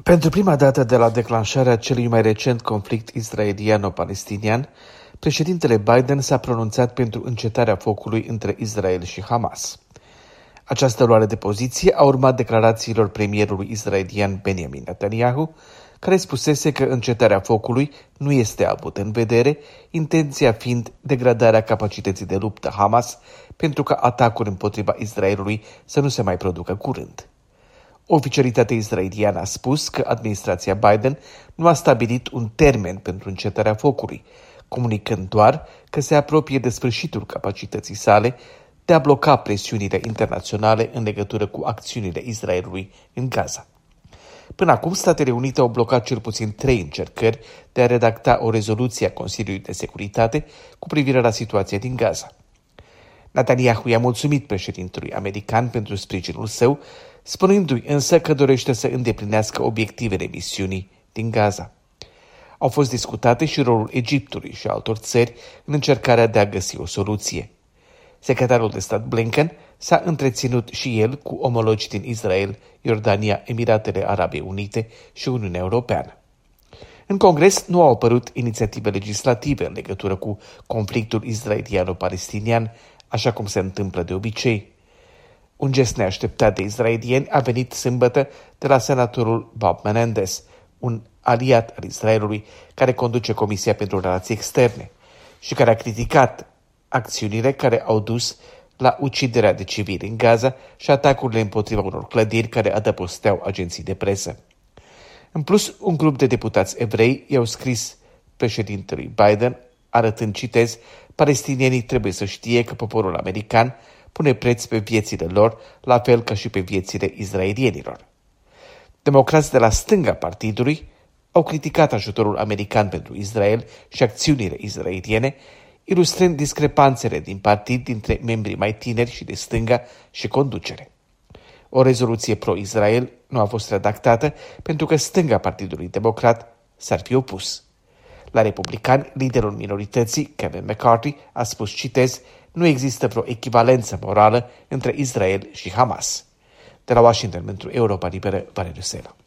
Pentru prima dată de la declanșarea celui mai recent conflict israeliano-palestinian, președintele Biden s-a pronunțat pentru încetarea focului între Israel și Hamas. Această luare de poziție a urmat declarațiilor premierului israelian Benjamin Netanyahu, care spusese că încetarea focului nu este avută în vedere, intenția fiind degradarea capacității de luptă Hamas pentru ca atacuri împotriva Israelului să nu se mai producă curând. Oficialitatea israeliană a spus că administrația Biden nu a stabilit un termen pentru încetarea focului, comunicând doar că se apropie de sfârșitul capacității sale de a bloca presiunile internaționale în legătură cu acțiunile Israelului în Gaza. Până acum, Statele Unite au blocat cel puțin 3 încercări de a redacta o rezoluție a Consiliului de Securitate cu privire la situația din Gaza. Netanyahu i-a mulțumit președintelui american pentru sprijinul său, spunându-i însă că dorește să îndeplinească obiectivele misiunii din Gaza. Au fost discutate și rolul Egiptului și altor țări în încercarea de a găsi o soluție. Secretarul de stat Blinken s-a întreținut și el cu omologi din Israel, Iordania, Emiratele Arabe Unite și Uniunea Europeană. În Congres nu au apărut inițiative legislative în legătură cu conflictul israeliano-palestinian, așa cum se întâmplă de obicei. Un gest neașteptat de israelieni a venit sâmbătă de la senatorul Bob Menendez, un aliat al Israelului care conduce Comisia pentru Relații Externe și care a criticat acțiunile care au dus la uciderea de civili în Gaza și atacurile împotriva unor clădiri care adăposteau agenții de presă. În plus, un grup de deputați evrei i-au scris președintelui Biden, arătând, citez, palestinienii trebuie să știe că poporul american pune preț pe viețile lor, la fel ca și pe viețile izraelienilor. Democrații de la stânga partidului au criticat ajutorul american pentru Israel și acțiunile israeliene, ilustrând discrepanțele din partid dintre membrii mai tineri și de stânga și conducere. O rezoluție pro-Israel nu a fost redactată pentru că stânga Partidului Democrat s-ar fi opus. La republicani, liderul minorității, Kevin McCarthy, a spus, citez, nu există vreo echivalență morală între Israel și Hamas. De la Washington pentru Europa Liberă, Valeriu Sela.